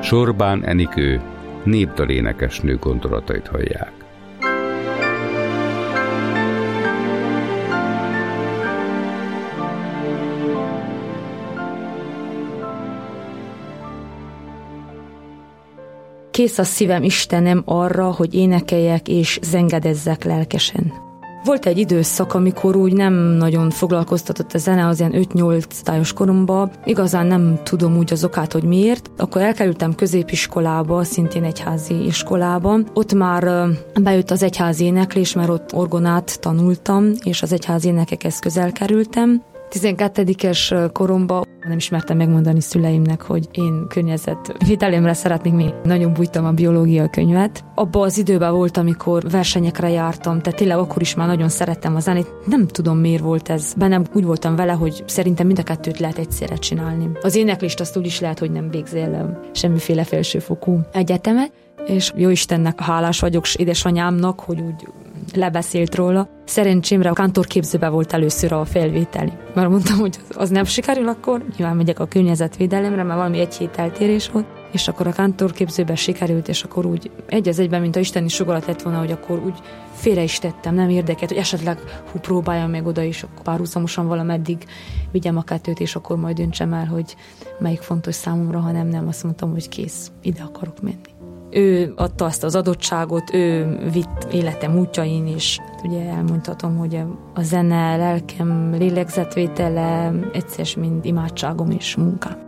Sorbán Enikő népdalénekesnő gondolatait hallják. Kész a szívem, Istenem, arra, hogy énekeljek és zengedezzek lelkesen. Volt egy időszak, amikor úgy nem nagyon foglalkoztatott a zene az ilyen 5-8 tájos koromban. Igazán nem tudom úgy az okát, hogy miért. Akkor elkerültem középiskolába, szintén egyházi iskolába. Ott már bejött az egyházi éneklés, mert ott orgonát tanultam, és az egyházi énekekhez közel kerültem. 12-es koromban nem ismertem megmondani szüleimnek, hogy én környezetvédelemre szeretnék, még nagyon bújtam a biológia könyvet. Abban az időben volt, amikor versenyekre jártam, tehát tényleg akkor is már nagyon szerettem a zenét. Nem tudom, miért volt ez. Bennem úgy voltam vele, hogy szerintem mind a kettőt lehet egyszerre csinálni. Az éneklést azt úgy is lehet, hogy nem végzél semmiféle felsőfokú egyetemet, és jó Istennek hálás vagyok édesanyámnak, hogy úgy lebeszélt róla. Szerencsémre a kántorképzőbe volt először a felvételi. Mert mondtam, hogy az nem sikerül, akkor nyilván megyek a környezetvédelemre, mert valami egy hét eltérés volt, és akkor a kántorképzőbe sikerült, és akkor úgy egy az egyben, mint a isteni sugarat lett volna, hogy akkor úgy félre is tettem, nem érdekelt, hogy esetleg próbáljam meg oda is, akkor párhuzamosan valameddig vigyem a kettőt, és akkor majd döntsem el, hogy melyik fontos számomra, ha nem, azt mondtam, hogy kész, ide akarok menni. Ő adta azt az adottságot, ő vitt életem útjain, és ugye elmondhatom, hogy a zene, lelkem, lélegzetvétele egyszer mind imádságom és munkám.